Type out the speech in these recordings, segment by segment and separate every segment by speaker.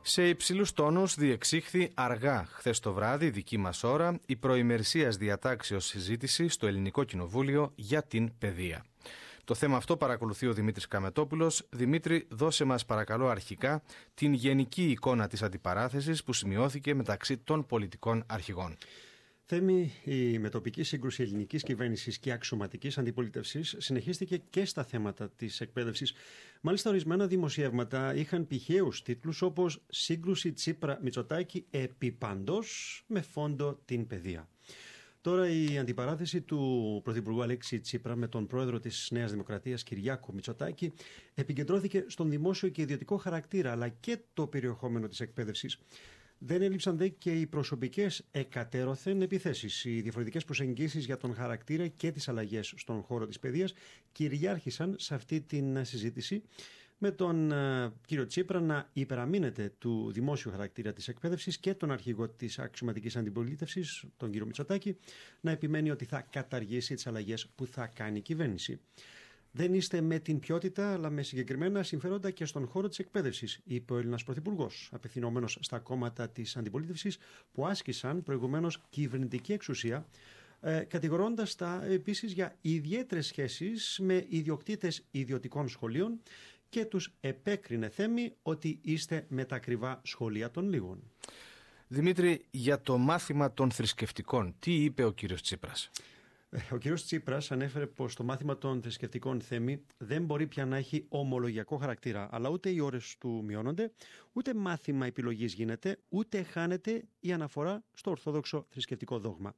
Speaker 1: Σε υψηλούς τόνους διεξήχθη αργά χθες το βράδυ, δική μας ώρα, η προημερησίας διατάξεως συζήτηση στο Ελληνικό Κοινοβούλιο για την παιδεία. Το θέμα αυτό παρακολουθεί ο Δημήτρης Καμετόπουλος. Δημήτρη, δώσε μας παρακαλώ αρχικά την γενική εικόνα της αντιπαράθεσης που σημειώθηκε μεταξύ των πολιτικών αρχηγών.
Speaker 2: Θέμη, η μετοπική σύγκρουση ελληνικής κυβέρνησης και αξιωματικής αντιπολίτευσης συνεχίστηκε και στα θέματα της εκπαίδευσης. Μάλιστα, ορισμένα δημοσιεύματα είχαν πηχαίους τίτλους όπως «Σύγκρουση Τσίπρα-Μητσοτάκη επί παντός με φόντο την παιδεία». Τώρα η αντιπαράθεση του Πρωθυπουργού Αλέξη Τσίπρα με τον πρόεδρο της Νέας Δημοκρατίας Κυριάκο Μητσοτάκη επικεντρώθηκε στον δημόσιο και ιδιωτικό χαρακτήρα αλλά και το περιεχόμενο της εκπαίδευσης. Δεν έλειψαν δε και οι προσωπικές εκατέρωθεν επιθέσεις. Οι διαφορετικές προσεγγίσεις για τον χαρακτήρα και τις αλλαγές στον χώρο της παιδείας κυριάρχησαν σε αυτή την συζήτηση, με τον κύριο Τσίπρα να υπεραμείνεται του δημόσιου χαρακτήρα της εκπαίδευσης και τον αρχηγό της αξιωματικής αντιπολίτευσης, τον κύριο Μητσοτάκη, να επιμένει ότι θα καταργήσει τις αλλαγές που θα κάνει η κυβέρνηση. Δεν είστε με την ποιότητα, αλλά με συγκεκριμένα συμφέροντα και στον χώρο της εκπαίδευσης, είπε ο Έλληνας Πρωθυπουργός, απευθυνόμενος στα κόμματα της αντιπολίτευσης που άσκησαν προηγουμένως κυβερνητική εξουσία, κατηγορώντας τα επίσης για ιδιαίτερες σχέσεις με ιδιοκτήτες ιδιωτικών σχολείων και τους επέκρινε, Θέμη, ότι είστε με τα ακριβά σχολεία των λίγων.
Speaker 1: Δημήτρη, για το μάθημα των θρησκευτικών, τι είπε ο κύριος Τσίπρας?
Speaker 2: Ο κύριος Τσίπρας ανέφερε πως το μάθημα των θρησκευτικών, Θέμη, δεν μπορεί πια να έχει ομολογιακό χαρακτήρα, αλλά ούτε οι ώρες του μειώνονται, ούτε μάθημα επιλογής γίνεται, ούτε χάνεται η αναφορά στο ορθόδοξο θρησκευτικό δόγμα.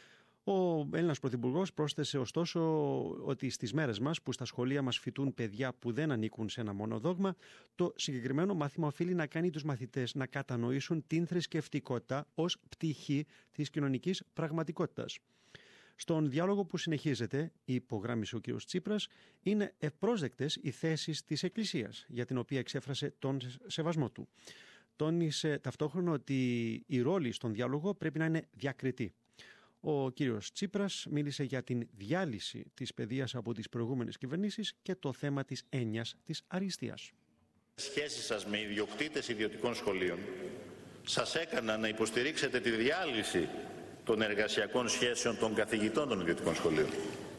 Speaker 2: Ο Έλληνας Πρωθυπουργός πρόσθεσε ωστόσο ότι στις μέρες μας που στα σχολεία μας φοιτούν παιδιά που δεν ανήκουν σε ένα μόνο δόγμα, το συγκεκριμένο μάθημα οφείλει να κάνει τους μαθητές να κατανοήσουν την θρησκευτικότητα ως πτυχή της κοινωνικής πραγματικότητας. Στον διάλογο που συνεχίζεται, υπογράμμισε ο κ. Τσίπρας, είναι ευπρόσδεκτες οι θέσεις της Εκκλησίας, για την οποία εξέφρασε τον σεβασμό του. Τόνισε ταυτόχρονα ότι η ρόλη στον διάλογο πρέπει να είναι διακριτή. Ο κύριος Τσίπρας μίλησε για την διάλυση της παιδείας από τις προηγούμενες κυβερνήσεις και το θέμα της έννοιας της αριστείας.
Speaker 3: Σχέσεις σας με ιδιοκτήτες ιδιωτικών σχολείων σας έκαναν να υποστηρίξετε τη διάλυση των εργασιακών σχέσεων των καθηγητών των ιδιωτικών σχολείων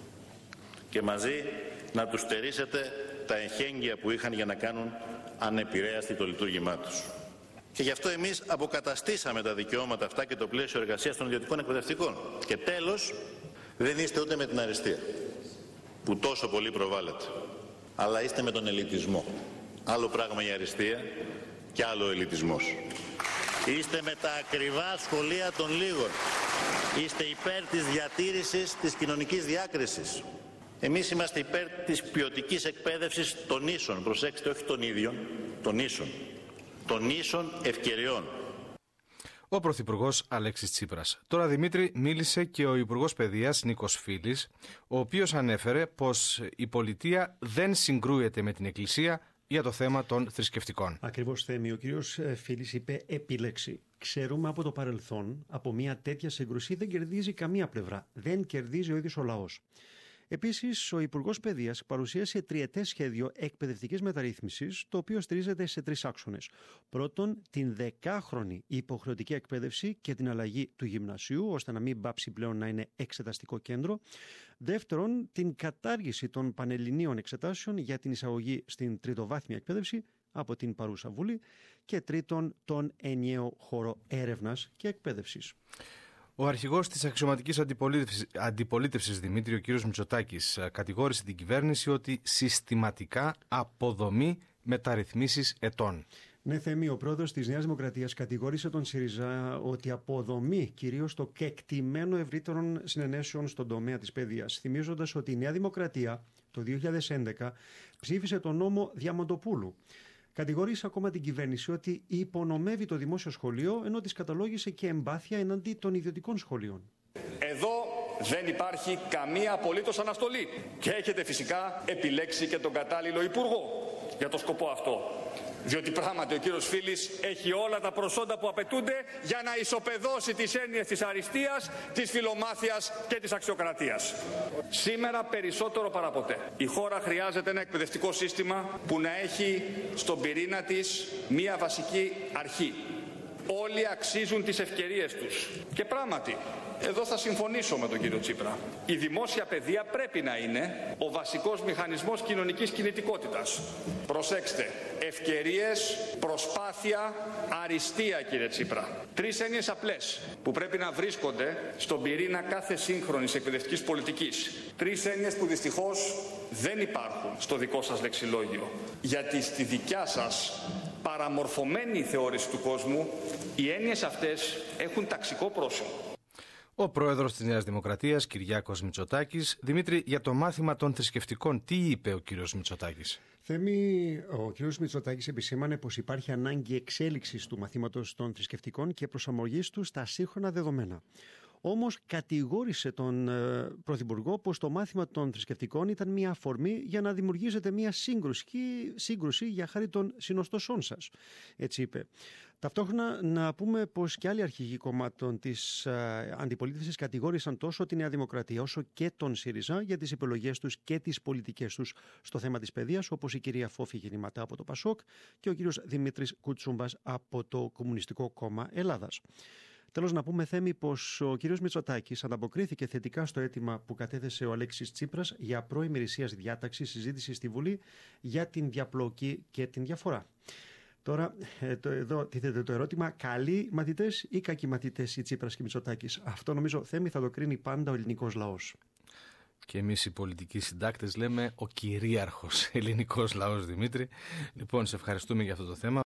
Speaker 3: και μαζί να τους στερήσετε τα εχέγγυα που είχαν για να κάνουν ανεπηρέαστη το λειτουργήμά τους. Και γι' αυτό εμείς αποκαταστήσαμε τα δικαιώματα αυτά και το πλαίσιο εργασίας των ιδιωτικών εκπαιδευτικών. Και τέλος, δεν είστε ούτε με την αριστεία, που τόσο πολύ προβάλλεται, αλλά είστε με τον ελιτισμό. Άλλο πράγμα η αριστεία και άλλο ο ελιτισμός. Είστε με τα ακριβά σχολεία των λίγων. Είστε υπέρ της διατήρησης της κοινωνικής διάκρισης. Εμείς είμαστε υπέρ της ποιοτικής εκπαίδευσης των ίσων. Προσέξτε, όχι των ίδιων, των ίσων. Των ίσων ευκαιριών.
Speaker 1: Ο Πρωθυπουργός Αλέξης Τσίπρας. Τώρα, Δημήτρη, μίλησε και ο Υπουργός Παιδείας Νίκος Φίλης, ο οποίος ανέφερε πως η πολιτεία δεν συγκρούεται με την Εκκλησία για το θέμα των θρησκευτικών.
Speaker 2: Ακριβώς, Θέμη. Ο κύριος Φίλης είπε επίλεξη. Ξέρουμε από το παρελθόν, από μια τέτοια σύγκρουση δεν κερδίζει καμία πλευρά. Δεν κερδίζει ο ίδιος ο λαός. Επίσης, ο Υπουργός Παιδείας παρουσίασε τριετές σχέδιο εκπαιδευτικής μεταρρύθμισης, το οποίο στηρίζεται σε 3 άξονες. Πρώτον, την 10χρονη υποχρεωτική εκπαίδευση και την αλλαγή του γυμνασίου, ώστε να μην πάψει πλέον να είναι εξεταστικό κέντρο. Δεύτερον, την κατάργηση των πανελληνίων εξετάσεων για την εισαγωγή στην τριτοβάθμια εκπαίδευση από την παρούσα Βουλή. Και τρίτον, τον ενιαίο χώρο έρευνας και εκπαίδευσης.
Speaker 1: Ο αρχηγός της αξιωματικής αντιπολίτευσης, Δημήτρη, ο κ. Μητσοτάκης, κατηγόρησε την κυβέρνηση ότι συστηματικά αποδομεί μεταρρυθμίσεις ετών.
Speaker 2: Ναι, Θέμη, ο πρόεδρος της Νέας Δημοκρατίας κατηγόρησε τον ΣΥΡΙΖΑ ότι αποδομεί κυρίως το κεκτημένο ευρύτερων συνενέσεων στον τομέα της παιδείας, θυμίζοντας ότι η Νέα Δημοκρατία το 2011 ψήφισε τον νόμο Διαμαντοπούλου. Κατηγορήσε ακόμα την κυβέρνηση ότι υπονομεύει το δημόσιο σχολείο, ενώ της καταλόγησε και εμπάθεια εναντί των ιδιωτικών σχολείων.
Speaker 4: Εδώ δεν υπάρχει καμία απολύτως αναστολή και έχετε φυσικά επιλέξει και τον κατάλληλο υπουργό. για το σκοπό αυτό. Διότι πράγματι ο κύριος Φίλης έχει όλα τα προσόντα που απαιτούνται για να ισοπεδώσει τις έννοιες της αριστείας, της φιλομάθειας και της αξιοκρατίας. Σήμερα περισσότερο παρά ποτέ η χώρα χρειάζεται ένα εκπαιδευτικό σύστημα που να έχει στον πυρήνα της μία βασική αρχή. Όλοι αξίζουν τις ευκαιρίες τους. Και πράγματι, εδώ θα συμφωνήσω με τον κύριο Τσίπρα. Η δημόσια παιδεία πρέπει να είναι ο βασικός μηχανισμός κοινωνικής κινητικότητας. Προσέξτε, ευκαιρίες, προσπάθεια, αριστεία, κύριε Τσίπρα. 3 έννοιες απλές που πρέπει να βρίσκονται στον πυρήνα κάθε σύγχρονης εκπαιδευτικής πολιτικής. 3 έννοιες που δυστυχώς δεν υπάρχουν στο δικό σας λεξιλόγιο. Γιατί στη δικιά σας παραμορφωμένη θεώρηση του κόσμου, οι έννοιες αυτές έχουν ταξικό πρόσημο.
Speaker 1: Ο πρόεδρος της Νέας Δημοκρατίας, Κυριάκος Μητσοτάκης. Δημήτρη, για το μάθημα των θρησκευτικών, τι είπε ο κύριος Μητσοτάκης?
Speaker 2: Θέμη, ο κύριος Μητσοτάκης επισήμανε πως υπάρχει ανάγκη εξέλιξης του μαθήματος των θρησκευτικών και προσαρμογής του στα σύγχρονα δεδομένα. Όμως κατηγόρησε τον Πρωθυπουργό πως το μάθημα των θρησκευτικών ήταν μια αφορμή για να δημιουργήσετε μια σύγκρουση για χάρη των συνοστοσών σας. Έτσι είπε. Ταυτόχρονα να πούμε πως και άλλοι αρχηγοί κομμάτων της αντιπολίτευσης κατηγόρησαν τόσο τη Νέα Δημοκρατία όσο και τον ΣΥΡΙΖΑ για τις επιλογές τους και τις πολιτικές τους στο θέμα της παιδείας, όπως η κυρία Φόφη Γεννηματά από το ΠΑΣΟΚ και ο κύριος Δημήτρης Κουτσούμπας από το Κομμουνιστικό Κόμμα Ελλάδας. Τέλος, να πούμε, Θέμη, πως ο κύριος Μητσοτάκης ανταποκρίθηκε θετικά στο αίτημα που κατέθεσε ο Αλέξης Τσίπρας για προημερησίας διάταξη συζήτηση στη Βουλή για την διαπλοκή και την διαφορά. Τώρα, εδώ τίθεται το ερώτημα, καλοί μαθητές ή κακοί μαθητές οι Τσίπρας και Μητσοτάκης? Αυτό νομίζω, Θέμη, θα το κρίνει πάντα ο ελληνικός λαός.
Speaker 1: Και εμείς οι πολιτικοί συντάκτες λέμε ο κυρίαρχος ελληνικός λαός, Δημήτρη. Λοιπόν, σε ευχαριστούμε για αυτό το θέμα.